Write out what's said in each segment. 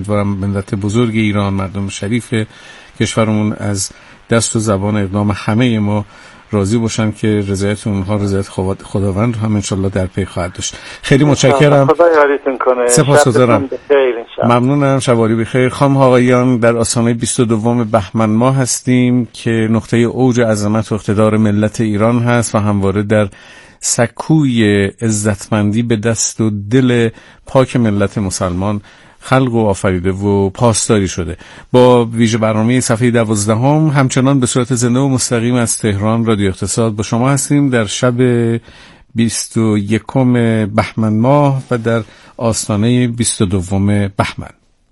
امیدوارم ملت بزرگ ایران، مردم شریف کشورمون از دست و زبان اقدام همه ما راضی باشن که رضایت اونها رضایت خداوند هم انشالله در پی خواهد داشت. خیلی متشکرم. خدا یاریتون کنه. سپاسگزارم. ممنونم. شباری بخیر. خانم آقایان، در آستانه 22 بهمن ماه هستیم که نقطه اوج عظمت و اقتدار ملت ایران هست و همواره در سکوی عزتمندی به دست و دل پاک ملت مسلمان خلق و آفریده و پاسداری شده. با ویژه برنامه صفحه 12 همچنان به صورت زنده و مستقیم از تهران رادیو اقتصاد با شما هستیم در شب 21 بهمن ماه و در آستانه 22 بهمن.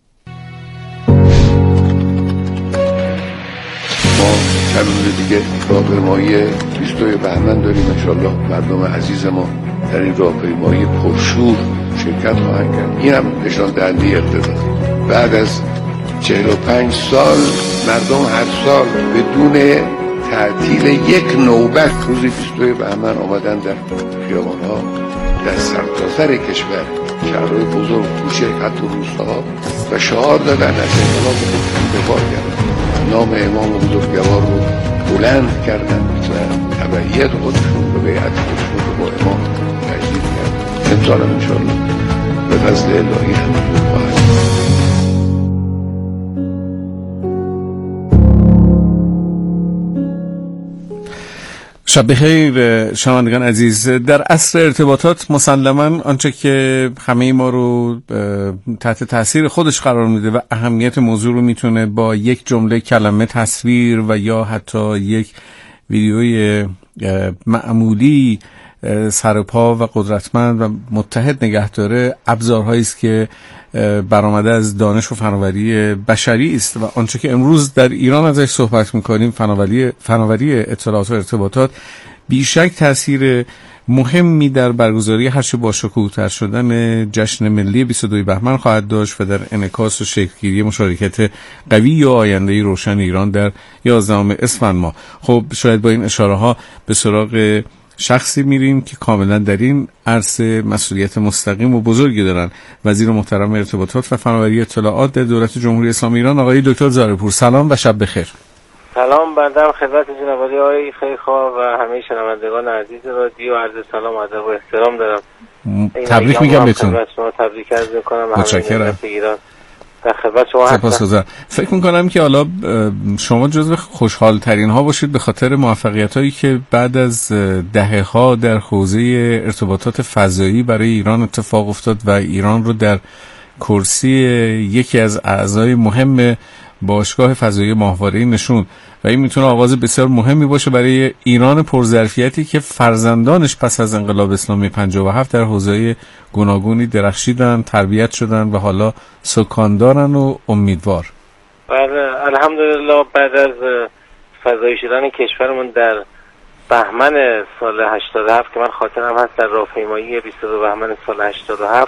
ما چند روز دیگه راهپیمایی 22 بهمن داریم. انشالله مردم عزیز ما در این راهپیمایی پرشور شرکت خواهند کرد. این هم نشان دهنده اقتدار. بعد از 45 سال مردم هر سال بدون تعطیل یک نوبت روز 22 بهمن آمدن در خیابان‌ها در سرتاسر کشور، شهرهای بزرگ، کوچک، حتی روستاها و شعار دادن از انقلاب دفاع کردن، نام امام بزرگوار رو بلند کردن و تبعیت خودشون و بیعت خودشون رو با امام تجدید کردن. امسال هم انشاءالله به فضل الهی همینطور خواهد. شب بخیر شنوندگان عزیز. در عصر ارتباطات مسلماً آنچه که همه ما رو تحت تاثیر خودش قرار میده و اهمیت موضوع رو میتونه با یک جمله، کلمه، تصویر و یا حتی یک ویدیوی معمولی سرپا و قدرتمند و متحد نگه داره، ابزارهایی است که برآمده از دانش و فناوری بشری است و آنچه که امروز در ایران ازش صحبت می‌کنیم، فناوری اطلاعات و ارتباطات، بیشک تأثیر مهمی در برگزاری هرچه با شکوه‌تر شدن جشن ملی 22 بهمن خواهد داشت و در انعکاس و شکل‌گیری مشارکت قوی و آینده روشن ایران در 11 اسفند ماه. خب شاید با این اشاره‌ها به سراغ شخصی میریم که کاملا در این عرصه مسئولیت مستقیم و بزرگی دارن. وزیر محترم ارتباطات و فناوری اطلاعات در دولت جمهوری اسلامی ایران، آقای دکتر زارع‌پور. سلام و شب بخیر. سلام بندم خدمت جناب آقای خیرخواه و همه شنوندگان عزیز رادیو. عرض سلام و ادب و احترام دارم. تبریک میگم بهتون. خدمت شما تبریک عرض میکنم. متشکرم. در خدمت شما هستم. فکر میکنم که حالا شما جزو خوشحال ترین ها باشید به خاطر موفقیت هایی که بعد از دهه ها در حوزه ارتباطات فضایی برای ایران اتفاق افتاد و ایران رو در کرسی یکی از اعضای مهم باشگاه فضایی ماهواره‌ای نشون و این میتونه آغاز بسیار مهمی باشه برای ایران پرظرفیتی که فرزندانش پس از انقلاب اسلامی 57 در حوزه گوناگونی درخشیدن، تربیت شدن و حالا سکاندارن و امیدوار. بله الحمدلله. بعد از فضایی شدن کشورمون در بهمن سال 87 که من خاطرم هست در راهپیمایی 22 بهمن سال 87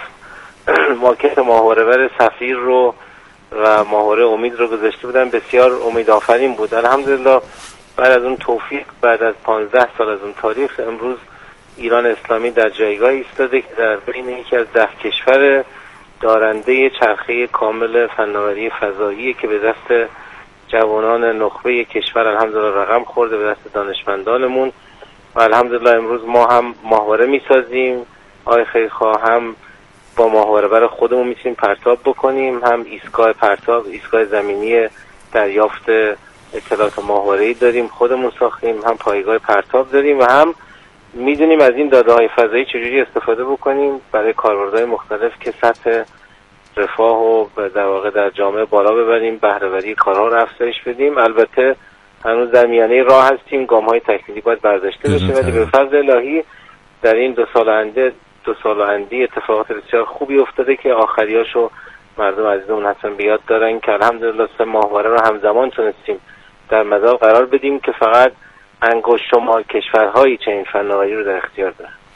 ماکت ماهواره‌ور سفیر رو و ماهواره امید رو گذاشته بودن. بسیار امیدآفرین بود. الحمدلله بعد از اون توفیق، بعد از 15 سال از اون تاریخ، امروز ایران اسلامی در جایگاهی ایستاده که در بین یکی از 10 کشور دارنده چرخه کامل فناوری فضایی که به دست جوانان نخبه کشور الحمدلله رقم خورده، به دست دانشمندانمون و الحمدلله امروز ما هم ماهواره میسازیم آقای خیرخواه، هم با ماهواره‌بر خودمون میتونیم پرتاب بکنیم، هم ایستگاه پرتاب، ایستگاه زمینی دریافت اطلاعات ماهواره‌ای داریم خودمون ساختیم، هم پایگاه پرتاب داریم و هم میدونیم از این داده‌های فضایی چجوری استفاده بکنیم برای کاربردهای مختلف که سطح رفاه و در واقع در جامعه بالا ببریم، بهره‌وری کارها رو افزایش بدیم. البته هنوز در میانه راه هستیم، گام‌های تکمیلی باید برداشته بشه، ولی به فضل الهی در این 2 سال اندی اتفاقات بسیار خوبی افتاده که آخریاشو مردم عزیزمون حتما بیاد دارن که الحمدلله 3 ماهواره رو همزمان تونستیم در مدار قرار بدیم که فقط انگشت شمار کشورهایی چنین فناوری رو در اختیار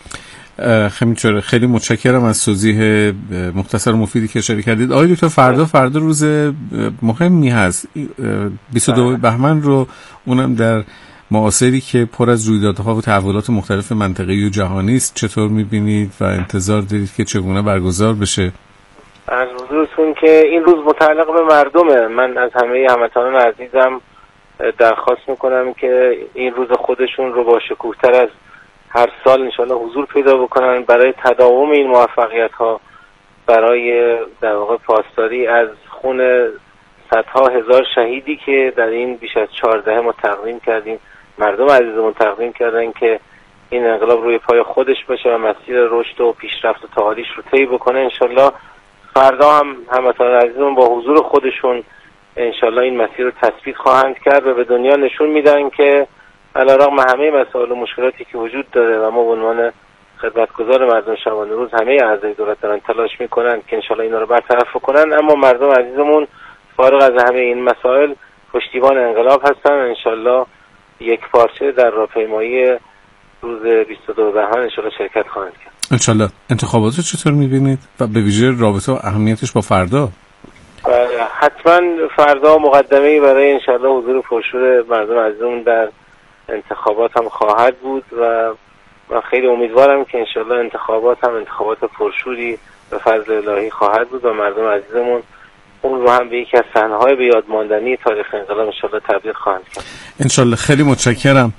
دارن. خیلی متشکرم از توضیح مختصر و مفیدی که اشاره کردید. آقای دکتر فردا روز مهمی هست، 22 بهمن رو، اونم در معاصری که پر از رویدادها و تحولات مختلف منطقه‌ای و جهانی است. چطور می‌بینید و انتظار دارید که چگونه برگزار بشه؟ از حضورتون که این روز متعلق به مردمه. من از همه هموطنان عزیزم درخواست میکنم که این روز خودشون رو با شکوه‌تر از هر سال انشالله حضور پیدا بکنن برای تداوم این موفقیت ها، برای در واقع پاسداری از خون صدها هزار شهیدی که در این بیش از 14 ما تقدیم کردیم، مردم عزیزمون تقدیم کردن که این انقلاب روی پای خودش باشه و مسیر رشد و پیشرفت و تعالیش رو طی بکنه. انشالله فردا هم هموطنان عزیزمون با حضور خودشون انشالله این مسیر رو تثبیت خواهند کرد و به دنیا نشون میدن که علیرغم همه مسائل و مشکلاتی که وجود داره و ما به عنوان خدمتگزار مردم شبانه روز همه اعضای دولت دارن تلاش میکنن که انشالله اینا رو برطرف کنن، اما مردم عزیزمون فارغ از همه این مسائل پشتیبان انقلاب هستن. انشالله یک پارچه در راهپیمایی روز 22 بهمن انشالله شرکت خواهند کرد. انشالله. انتخابات رو چطور میبینید و به ویژه رابطه و اهمیتش با فردا؟ حتما فردا مقدمه‌ای برای انشالله حضور پرشور مردم عزیزمون در انتخابات هم خواهد بود و من خیلی امیدوارم که انشالله انتخابات هم انتخابات پرشوری به فضل الهی خواهد بود و مردم عزیزمون اون رو هم به یکی از صحنه‌های به یاد ماندنی تاریخ انقلاب انشالله تبدیل خواهند کرد. انشالله. خیلی متشکرم.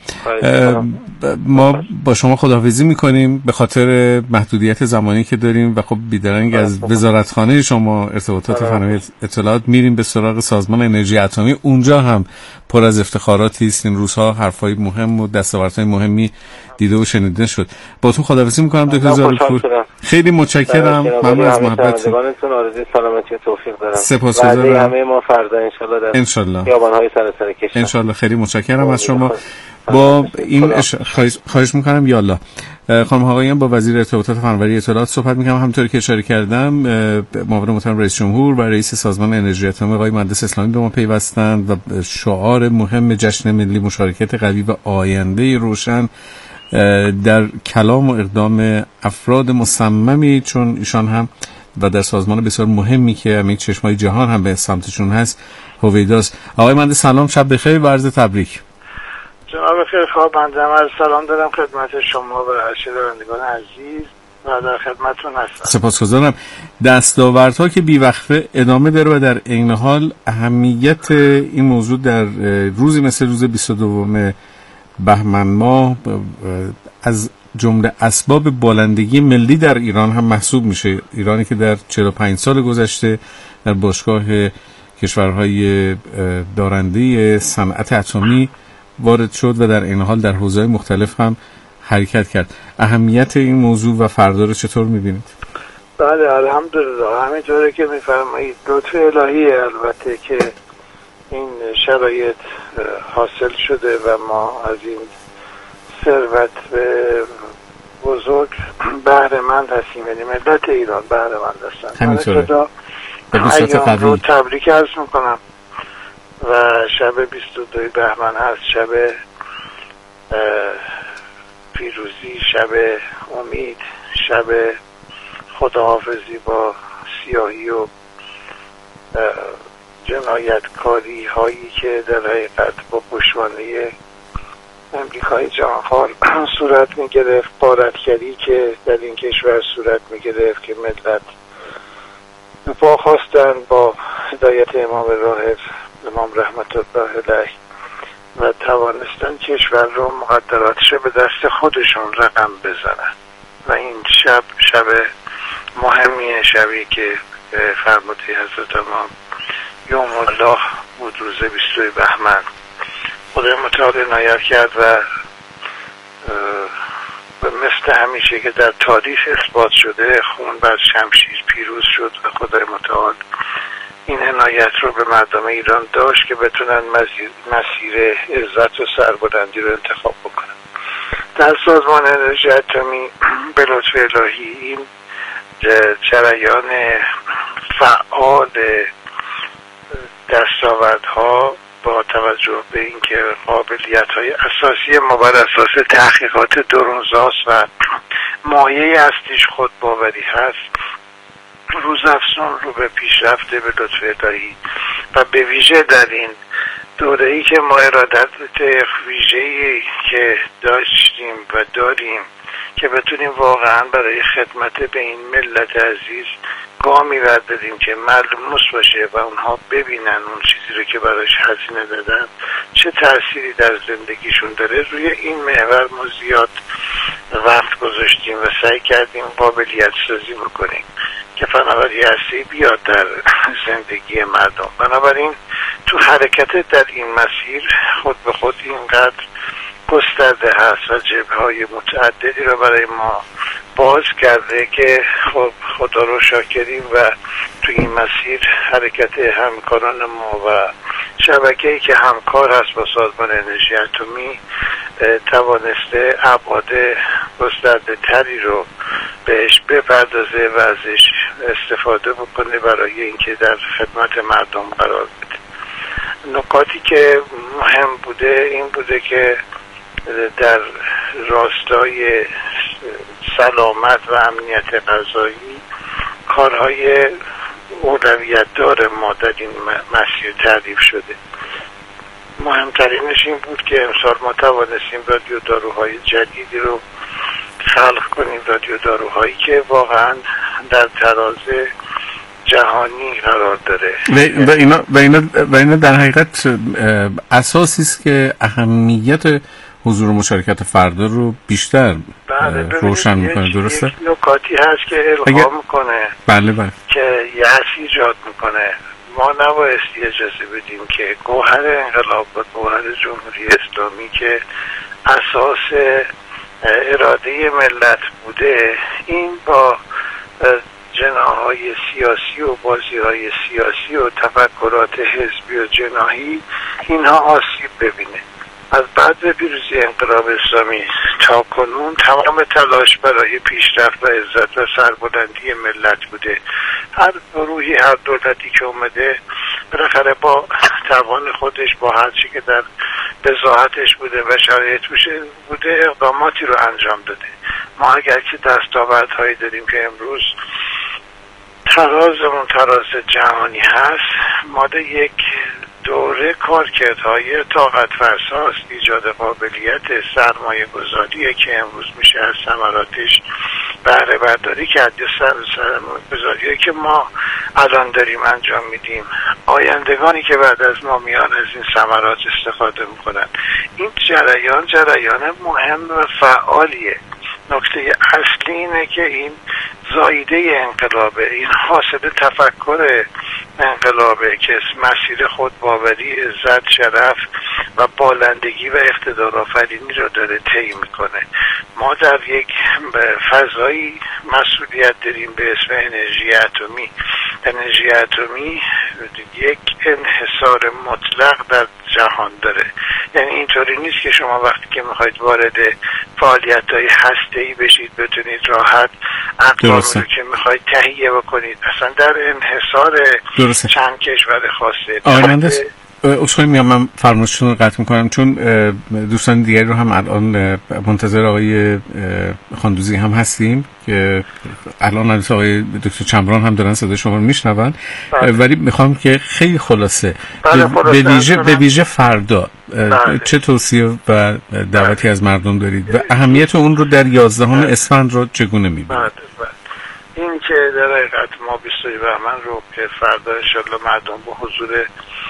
ما با شما خداحافظی میکنیم به خاطر محدودیت زمانی که داریم و خب بیدرنگ از وزارتخانه شما ارتباطات فناوری اطلاعات میریم به سراغ سازمان انرژی اتمی. اونجا هم پر از افتخاراتی است. این روزها حرفای مهم و دستاوردهای مهمی دیده و شنیده شد. باهاتون خداحافظی میکنم دکتر زاروپور. خیلی متشکرم. ممنون از محبتتون. آرزوی سلامتی و توفیق دارم. سپاسگزارم. همه ما فردا انشالله در خیابان‌های سراسر کشور انشالله. خیلی متشکرم از شما. با این خواهش میکنم یالله. خانم آقایان، با وزیر ارتباطات فناوری اطلاعات صحبت میکنم. همونطوری که اشاره کردم معاون محترم رئیس جمهور و رئیس سازمان انرژی اتمی آقای مهندس اسلامی به ما پیوستند و شعار مهم جشن ملی مشارکت قوی و آینده روشن در کلام و اقدام افراد مصممی چون ایشان هم و در سازمان بسیار مهمی که همین چشمای جهان هم به سمتشون هست هویداست. آقای مهندس سلام، شب بخیر و عرض تبریک. جناب خیلی خواب، بنده عرض سلام دارم خدمت شما و شنوندگان عزیز و در خدمتتون هستم. سپاسگزارم. دستاوردها که بی‌وقفه ادامه داره و در عین حال اهمیت این موضوع در روزی مثل روز 22 بهمن ماه از جمله اسباب بالندگی ملی در ایران هم محسوب میشه. ایرانی که در 45 سال گذشته در باشگاه کشورهای دارنده صنعت اتمی وارد شد و در این حال در حوزه‌های مختلف هم حرکت کرد. اهمیت این موضوع و فردا رو چطور می‌بینید؟ بله الحمدلله، همینطوره که می‌فرمایید لطف الهی البته که این شرایط حاصل شده و ما از این ثروت بزرگ بهره مند هستیم، یعنی ملت ایران بهره مند هستن. همینطوره. ایام رو تبریک عرض میکنم و شب 22 بهمن هست، شب پیروزی، شب امید، شب خداحافظی با سیاهی و جنایتکاری هایی که در حقیقت با پشتوانه امریکای جهانخوار صورت می گرفت، غارتگری که در این کشور صورت می گرفت که ملت پا خواستن با هدایت امام راهب امام رحمت الله علیه و توانستن کشور رو مقدراتش به دست خودشون رقم بزنن و این شب مهمیه، شبی که فرموده حضرت امام یوم الله بود، روز 22 بهمن خدای متعال عنایت کرد و مثل همیشه که در تاریخ اثبات شده خون بر شمشیر پیروز شد و خدای متعال این عنایت رو به مردم ایران داشت که بتونن مسیر عزت و سربلندی رو انتخاب بکنن. در سازمان انرژی اتمی به لطف الهی این جریان فعال دستاوردها با توجه به اینکه قابلیت‌های اساسی ما بر اساس تحقیقات درونزاست و مایه اصلیش خودباوری هست، روزافزون رو به پیشرفته به لطف الهی و به ویژه در این دوره‌ای که ما ارادت ویژه‌ای که داشتیم و داریم که بتونیم واقعا برای خدمت به این ملت عزیز گامی رد بدیم که ملموس باشه و اونها ببینن اون چیزی رو که براش هزینه دادن چه تأثیری در زندگیشون داره. روی این محور ما زیاد وقت گذاشتیم و سعی کردیم قابلیت سازی بکنیم که فناوری هسته‌ای بیاد در زندگی مردم. بنابراین تو حرکت در این مسیر خود به خود اینقدر گسترده هست و جبهه‌های متعددی رو برای ما باز کرده که خدا رو شاکریم و تو این مسیر حرکت همکاران ما و شبکه‌ای که همکار هست با سازمان انرژی اتمی توانسته ابعاد گسترده تری رو بهش بپردازه و ازش استفاده بکنه برای اینکه در خدمت مردم قرار بده. نکاتی که مهم بوده این بوده که در راستای سلامت و امنیت غذایی کارهای اولویت دار ما در این مسیر تعریف شده. مهمترینش این بود که امسال ما توانستیم رادیو داروهای جدیدی رو خلق کنیم، رادیو داروهایی که واقعا در تراز جهانی قرار داره و اینا در حقیقت اساسی است که اهمیت حضور و مشارکت فردا رو بیشتر روشن میکنه. درسته؟ یک نکاتی هست که الهام میکنه بله که یأس ایجاد میکنه. ما نبایستی اجازه بدیم که گوهر انقلاب و گوهر جمهوری اسلامی که اساس اراده ملت بوده این با جناح‌های سیاسی و بازی‌های سیاسی و تفکرات حزبی و جناحی اینها آسیب ببینه. از بعد پیروزی انقلاب اسلامی تا کنون تمام تلاش برای پیشرفت و عزت و سربلندی ملت بوده. هر گروهی، هر دولتی که اومده بالاخره با توان خودش، با هر چی که در بضاعتش بوده و شرایط بوده اقداماتی رو انجام داده. ما اگر که دستاوردهایی داریم که امروز ترازمون تراز جهانی هست، ماده یک دوره کارکردهای طاقت فرساست، ایجاد قابلیت سرمایه گذاریه که امروز میشه از ثمراتش بهره برداری کرد. سرمایه گذاریه که ما الان داریم انجام میدیم، آیندگانی که بعد از ما میان از این ثمرات استفاده میکنن. این جریان مهم و فعالیه. نکته اصلی اینه که این زایده انقلابه، این حاصل تفکر انقلابه که مسیر خودباوری، عزت، شرف و بالندگی و اقتدار آفرینی رو داره طی میکنه. ما در یک فضایی مسئولیت داریم به اسم انرژی اتمی. انرژی اتمی یک انحصار مطلق در جهان داره. یعنی اینطوری نیست که شما وقتی که میخواید وارد فعالیت‌های هسته‌ای بشید بتونید راحت اقوام رو که میخواید تهیه بکنید. اصلا در انحصار چند کشور خاصه. آقای مهندس اصخایی میام، من فرمایشتون رو قطع میکنم چون دوستان دیگری رو هم الان منتظر آقای خاندوزی هم هستیم که الان البته آقای دکتر چمران هم دارن صدای شما رو میشنون، ولی میخوام که خیلی خلاصه به ویژه فردا چه توصیه و دعوتی از مردم دارید و اهمیت اون رو در 11 اسفند رو چگونه میبینید؟ این که در حقیقت ما 22 بهمن رو که فردا انشالله مردم با حضور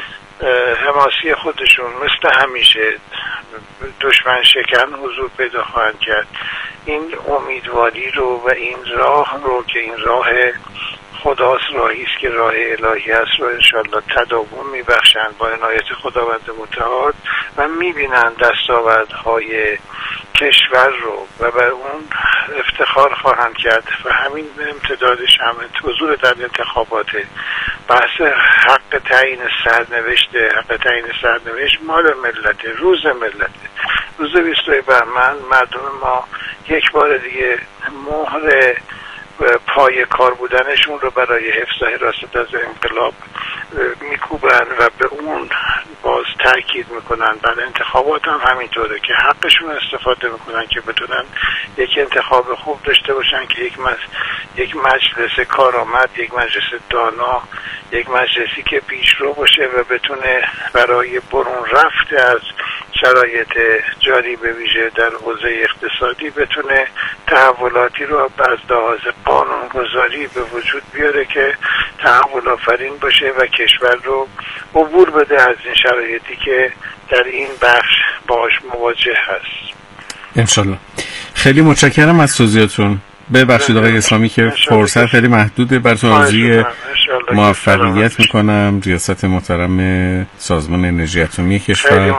حماسی خودشون مثل همیشه دشمن شکن حضور پیدا خواهند کرد، این امیدواری رو و این راه رو که این راه خداست، راهی است که راه الهی است رو انشالله تداوم میبخشند با عنایت خداوند متعال و میبینند دستاوردهای کشور رو و بر اون افتخار خواهند کرد و همین امتدادش هم حضور در انتخابات. بحث حق تعیین سرنوشت مال ملته، روز ملته، روز 22 بهمن مردم ما یک بار دیگه مهر پای کار بودنشون رو برای حفظ حراست از انقلاب میکوبن و به اون باز تاکید میکنن. بعد انتخابات هم همینطوره که حقشون استفاده میکنن که بتونن یک انتخاب خوب داشته باشن که یک مجلس کارآمد، یک مجلس دانا، یک مجلسی که پیشرو باشه و بتونه برای برون رفت از شرایط جاری به ویژه در حوزه اقتصادی بتونه تحولاتی رو از لحاظ قانونگذاری به وجود بیاره که تحول آفرین باشه و کشور رو عبور بده از این شرایطی که در این بخش باهاش مواجه هست. انشالله. خیلی متشکرم از توضیحاتون. ببخشید آقای اسلامی که فرصت خیلی محدوده، براتون آرزوی موفقیت میکنم. ریاست محترم سازمان انرژی اتمی کشور،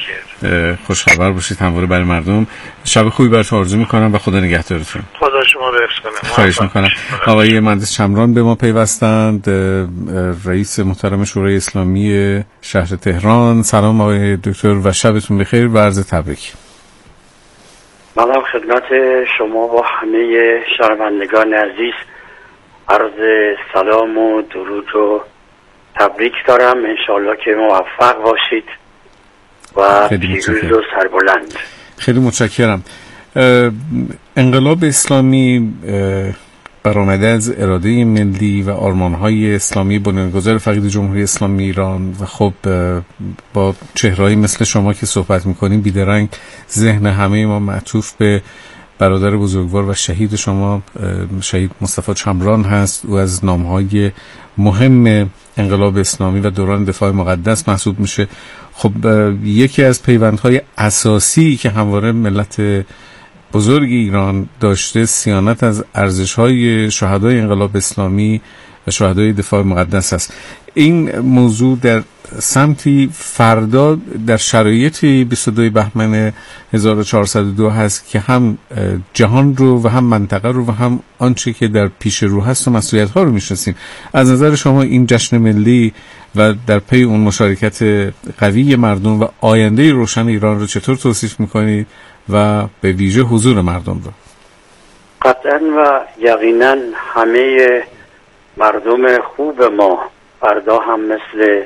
خوشخبر باشید همواره برای مردم. شب خوبی براتون آرزو میکنم و خدا نگهدارتون. خدا شما رو حفظ کنه. خواهش میکنم. آقای مهندس چمران به ما پیوستند، رئیس محترم شورای اسلامی شهر تهران. سلام آقای دکتر و شبتون بخیر و عرض تبریک. منم خدمت شما و همه شنوندگان عزیز عرض سلام و درود و تبریک دارم. انشاءالله که موفق باشید و پیروز و سربلند. خیلی متشکرم. انقلاب اسلامی برآمده از اراده ملی و آرمان‌های اسلامی بنیانگذار فقید جمهوری اسلامی ایران و خب با چهرهایی مثل شما که صحبت می‌کنیم بیدرنگ ذهن همه ما معطوف به برادر بزرگوار و شهید شما، شهید مصطفی چمران هست. او از نام‌های مهم انقلاب اسلامی و دوران دفاع مقدس محسوب میشه. خب یکی از پیوندهای اساسی که همواره ملت بزرگ ایران داشته صیانت از ارزش‌های شهدای انقلاب اسلامی و شهدای دفاع مقدس است. این موضوع در سمتی فردا در شرایطی 22 بهمن 1402 هست که هم جهان رو و هم منطقه رو و هم آنچه که در پیش رو هست و مسئولیت‌ها رو می‌شناسیم. از نظر شما این جشن ملی و در پی اون مشارکت قوی مردم و آینده روشن ایران رو چطور توصیف می‌کنید و به ویژه حضور مردم رو؟ قطعا و یقینا همه مردم خوب ما فردا هم مثل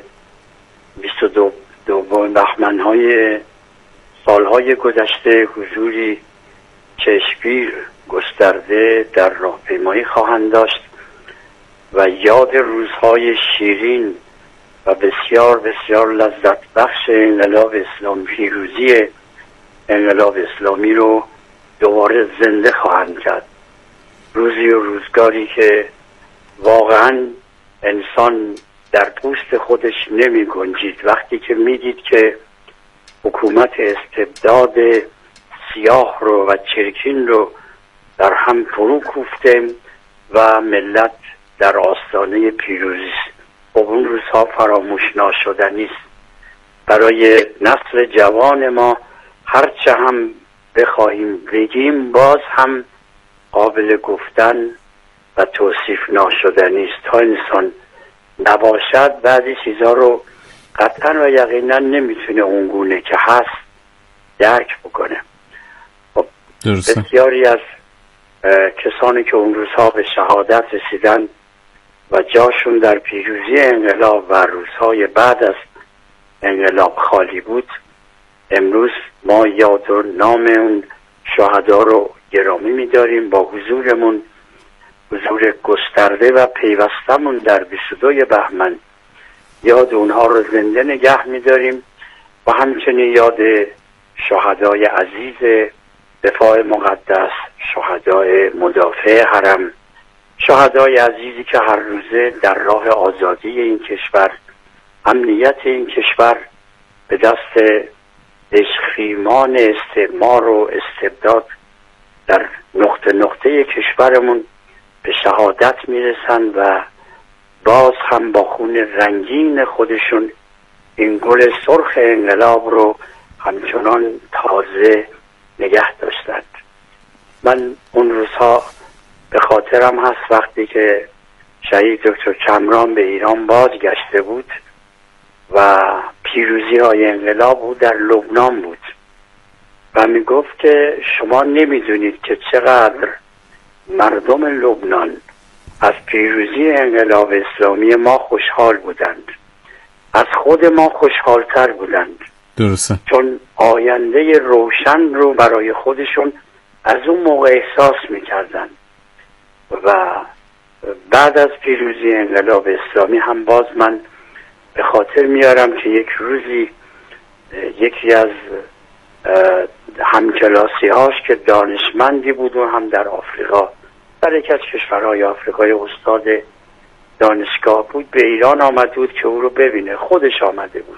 22 بهمن‌های سالهای گذشته حضوری چشمگیر گسترده در راهپیمایی خواهند داشت و یاد روزهای شیرین و بسیار بسیار لذت بخش انقلاب اسلامی، پیروزی انقلاب اسلامی رو دوباره زنده خواهند کرد. روزی و روزگاری که واقعا انسان در پوست خودش نمی گنجید وقتی که میدید که حکومت استبداد سیاه رو و چرکین رو در هم فرو کوفته و ملت در آستانه پیروزی است. خب اون روزها فراموش ناشدنی است. برای نسل جوان ما هرچه هم بخواهیم بگیم باز هم قابل گفتن و توصیف ناشدنی است. تا انسان نباشد بعضی چیزها رو قطعا و یقینا نمیتونه اونگونه که هست درک بکنه. بسیاری از کسانی که اون روزها به شهادت رسیدن و جاشون در پیروزی انقلاب و روزهای بعد از انقلاب خالی بود، امروز ما یاد و نام اون شهدا رو گرامی می‌داریم. با حضورمون، حضور گسترده و پیوستمون در 22 بهمن یاد اونها رو زنده نگه می‌داریم و همچنین یاد شهدای عزیز دفاع مقدس، شهدای مدافع حرم، شهدای عزیزی که هر روزه در راه آزادی این کشور، امنیت این کشور به دست دژخیمان استعمار و استبداد در نقطه نقطه کشورمون به شهادت میرسن و باز هم با خون رنگین خودشون این گل سرخ انقلاب رو همچنان تازه نگه داشتند. من اون روزها به خاطرم هست وقتی که شهید دکتر چمران به ایران بازگشته بود و پیروزی های انقلاب او در لبنان بود و می گفت که شما نمیدونید که چقدر مردم لبنان از پیروزی انقلاب اسلامی ما خوشحال بودند، از خود ما خوشحالتر بودند. درسته. چون آینده روشن رو برای خودشون از اون موقع احساس میکردن و بعد از پیروزی انقلاب اسلامی هم باز من به خاطر میارم که یک روزی یکی از همکلاسی هاش که دانشمندی بود و هم در آفریقا، در یکی از کشورهای آفریقای استاد دانشگاه بود، به ایران آمد بود که او رو ببینه. خودش آمده بود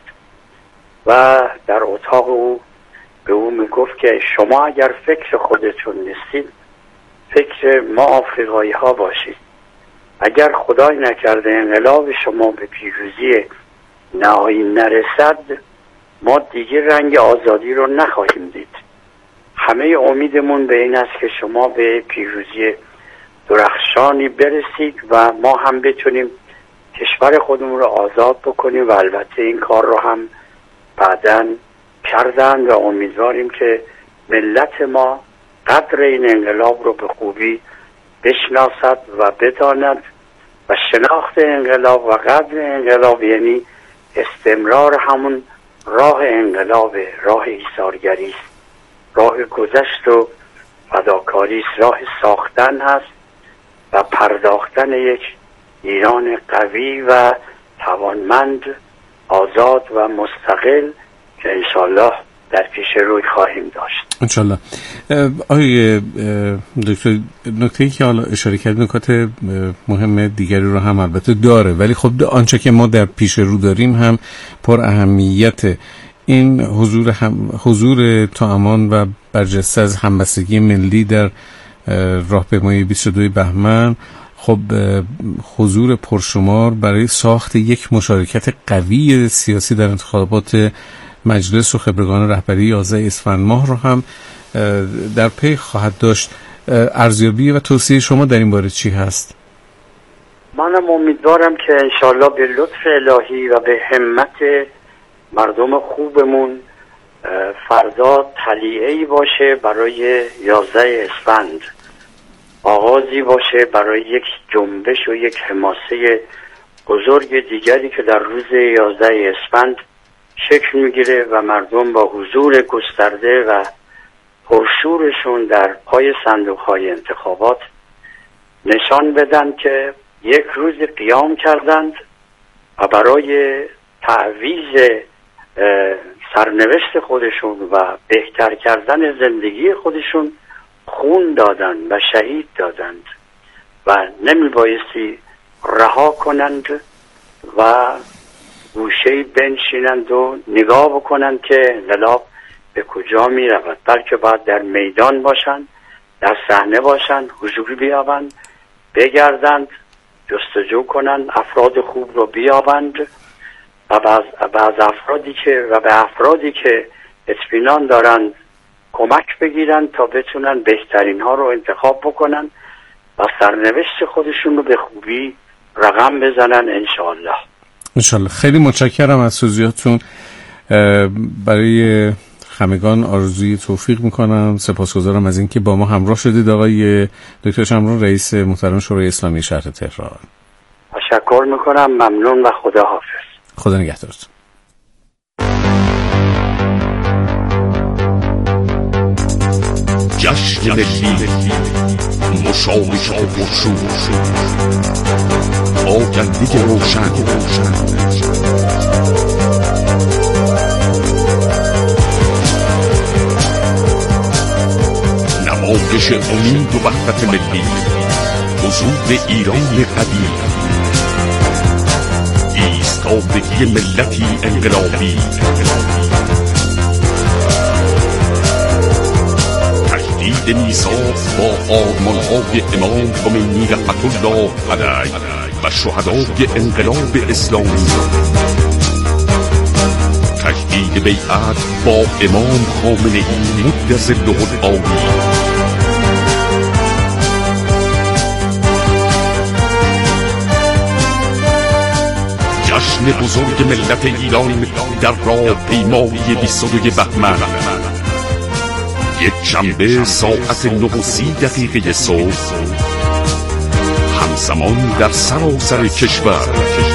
و در اتاق او به او میگفت که شما اگر فکر خودتون نیستید، فکر ما آفریقایی ها باشید. اگر خدای نکرده انقلاب شما به پیروزی نهایی نرسد، ما دیگه رنگ آزادی رو نخواهیم دید. همه امیدمون به این است که شما به پیروزی درخشانی برسید و ما هم بتونیم کشور خودمون رو آزاد بکنیم و البته این کار رو هم بعداً کردن و امیدواریم که ملت ما قدر این انقلاب رو به خوبی بشناسد و بداند و شناخت انقلاب و قدر انقلاب یعنی استمرار همون راه انقلاب، راه ایثارگری است، راه گذشت و فداکاری است، راه ساختن هست و پرداختن یک ایران قوی و توانمند، آزاد و مستقل که انشالله در پیش روی خواهیم داشت انشالله. آقای دکتر، نکته‌ای که حالا اشاره کردید نکات مهم دیگری رو هم البته داره، ولی خب آنچه که ما در پیش رو داریم هم پر اهمیت. این حضور تامان و برجسته از همبستگی ملی در راهپیمایی 22 بهمن، خب حضور پرشمار برای ساخت یک مشارکت قوی سیاسی در انتخابات مجلس و خبرگان رهبری 11 اسفند ماه رو هم در پی خواهد داشت. ارزیابی و توصیه شما در این باره چی هست؟ منم امیدوارم که انشالله به لطف الهی و به همت مردم خوبمون فردا طلیعه‌ای باشه برای 11 اسفند، آغازی باشه برای یک جنبش و یک حماسه بزرگ دیگری که در روز 11 اسفند شکل میگیره و مردم با حضور گسترده و پرشورشون در پای صندوق‌های انتخابات نشان بدن که یک روز قیام کردند و برای تعویض سرنوشت خودشون و بهتر کردن زندگی خودشون خون دادند و شهید دادند و نمی بایستی رها کنند و گوشه‌ای بنشینند و نگاه بکنند که انقلاب به کجا می رود، بلکه باید در میدان باشند، در صحنه باشند، حضور بیابند، بگردند، جستجو کنند، افراد خوب رو بیابند و به افرادی که اطمینان دارند کمک بگیرند تا بتونن بهترین ها رو انتخاب بکنن و سرنوشت خودشون رو به خوبی رقم بزنن انشاءالله. انشاءالله. خیلی متشکرم از توضیحاتتون. برای همگان آرزوی توفیق میکنم. سپاسگزارم از اینکه با ما همراه شدید. آقای دکتر شمرون، رئیس محترم شورای اسلامی شهر تهران. تشکر میکنم. ممنون و خدا حافظ. خدا نگهدارتون. جشن ملی، مشارکت پرشور، آگندی روشن، نمایش امید و وحدت ملی، حضور ایران قدیم، ایستادگی ملتی انقلابی، تجدید میثاق با آرمان‌های امام خمینی رحمت الله علیه و شهدای انقلاب اسلامی، تجدید بیعت با امام خامنه‌ای مد ظله العالی، جشن بزرگ ملت ایران در راهپیمایی 22 بهمن، یک شنبه ساعت 9:30 صبح، همزمان در سراسر کشور.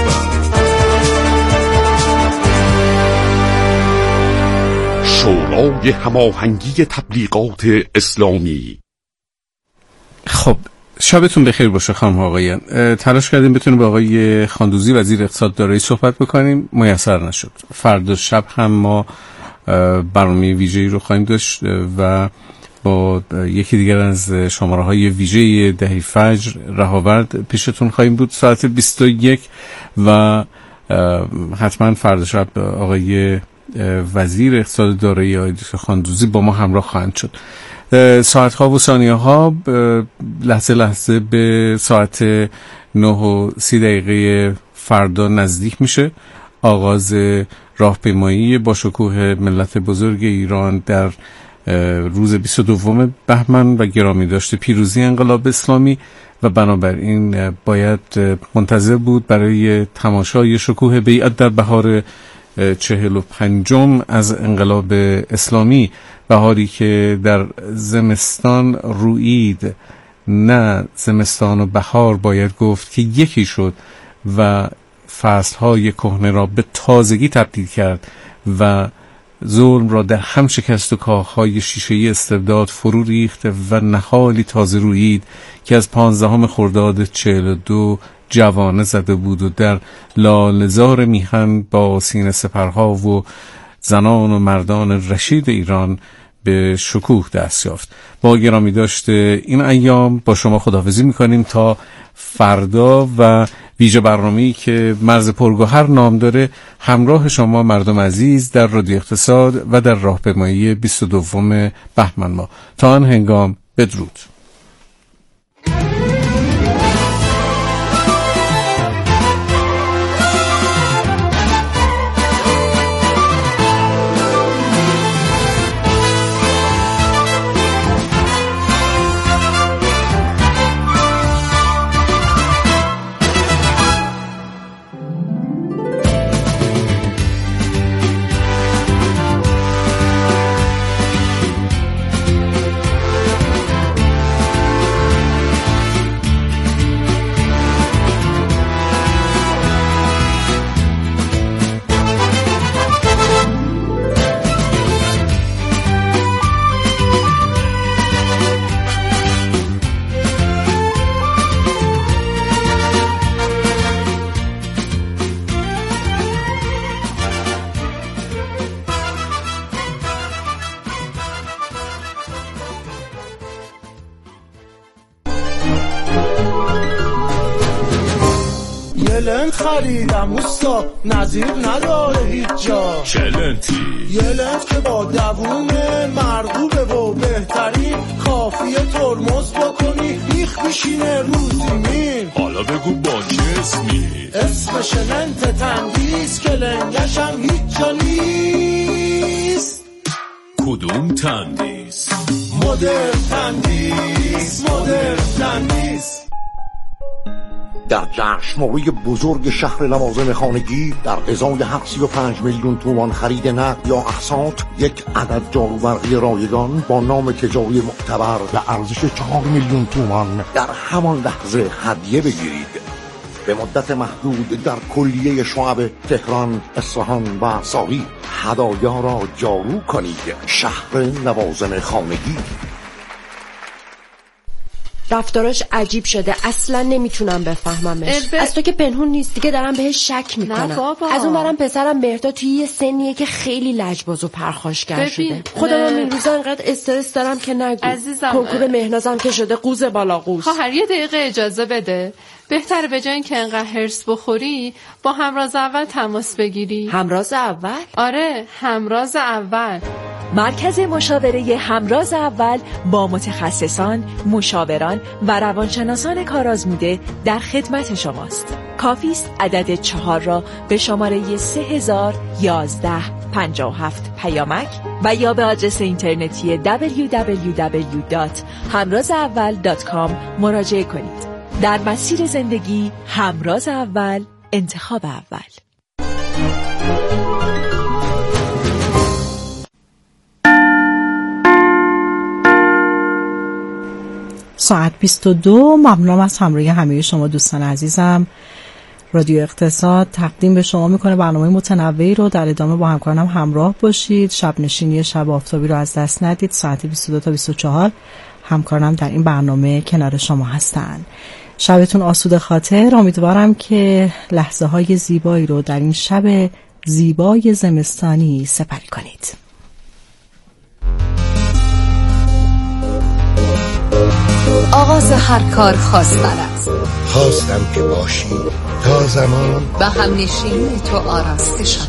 شورای هماهنگی تبلیغات اسلامی. خب شبتون بخیر باشه خانم ها آقایان. تلاش کردیم بتونیم با آقای خاندوزی وزیر اقتصاد دارایی صحبت بکنیم، میسر نشد. فردا شب هم ما برنامه ویژه‌ای رو خواهیم داشت و با یکی دیگر از شماره‌های ویژه دهی فجر رهاورد پیشتون خواهیم بود ساعت 21 و حتما فردا شب آقای وزیر اقتصاد دارایی آقای خاندوزی با ما همراه خواهند شد. ساعت‌ها و ثانیه‌ها لحظه لحظه به ساعت 9:30 فردا نزدیک میشه. آغاز راهپیمایی با شکوه ملت بزرگ ایران در روز 22 بهمن و گرامی داشته پیروزی انقلاب اسلامی و بنابراین باید منتظر بود برای تماشای شکوه بیعت در بهار 45 از انقلاب اسلامی، بهاری که در زمستان رویید. نه زمستان و بهار باید گفت که یکی شد و فصلهای کهنه را به تازگی تبدیل کرد و ظلم را در هم شکست و کاخهای شیشه‌ای استبداد فرو ریخت و نهالی تازه رویید که از 15 خرداد 42 جوانه زده بود و در لاله‌زار میهن با سینه سپرها و زنان و مردان رشید ایران به شکوه دست یافت. با گرامی داشته این ایام با شما خداحافظی میکنیم تا فردا و ویژه برنامه‌ای که مرز پرگوهر نام داره همراه شما مردم عزیز در رادیو اقتصاد و در راهپیمایی 22 بهمن ما. تا آن هنگام بدرود. خریدم اوستا نظیر نداره هیچ جا. چه لنتی؟ یه لنت که با دووم مرغوبه و بهترین کافیه ترمز بکنی بیخ میشینه رو زمین. حالا بگو با چه اسمی؟ اسمش لنت تندیس که لنگشم هیچ جا نیست. کدوم تندیس؟ مدرن تندیس، مدرن تندیس. در جشنواره بزرگ شهر لوازم خانگی در ازای 735 میلیون تومان خرید نقد یا اقساط یک عدد جاروبرقی رایگان با نام تجاری معتبر به ارزش 4 میلیون تومان در همان لحظه هدیه بگیرید. به مدت محدود در کلیه شعب تهران، اصفهان و ساری هدایا را جارو کنید. شهر لوازم خانگی. رفتاراش عجیب شده، اصلا نمیتونم بفهممش. از تو که پنهون نیست دیگه دارم بهش شک میکنم. از اون برم پسرم مهرداد توی یه سنیه که خیلی لجباز و پرخاشگر شده. خودم این روزا انقدر استرس دارم که نگو. عزیزم کنکور مهنازم که شده قوز بالا قوز. خواهر یه دقیقه اجازه بده. بهتره به جای اینکه انقدر هرس بخوری با همراز اول تماس بگیری. همراز اول؟ آره، همراز اول. مرکز مشاوره همراز اول با متخصصان، مشاوران و روانشناسان کارآزموده در خدمت شماست. کافی است عدد 4 را به شماره 301157 پیامک و یا به آدرس اینترنتی www.hamrazaawal.com مراجعه کنید. در مسیر زندگی همراز اول، انتخاب اول. ساعت 22. ممنونم از همراهی همه شما دوستان عزیزم. رادیو اقتصاد تقدیم به شما میکنه برنامه متنوعی رو. در ادامه با همکارانم همراه باشید. شب نشینی شب آفتابی رو از دست ندید. ساعت 22 تا 24 همکارانم در این برنامه کنار شما هستن. شبتون آسوده خاطر. امیدوارم که لحظه های زیبایی رو در این شب زیبای زمستانی سپری کنید. آغاز هر کار خواستن است. خواستم که باشی تا زمان و همنشین تو آراسته شد.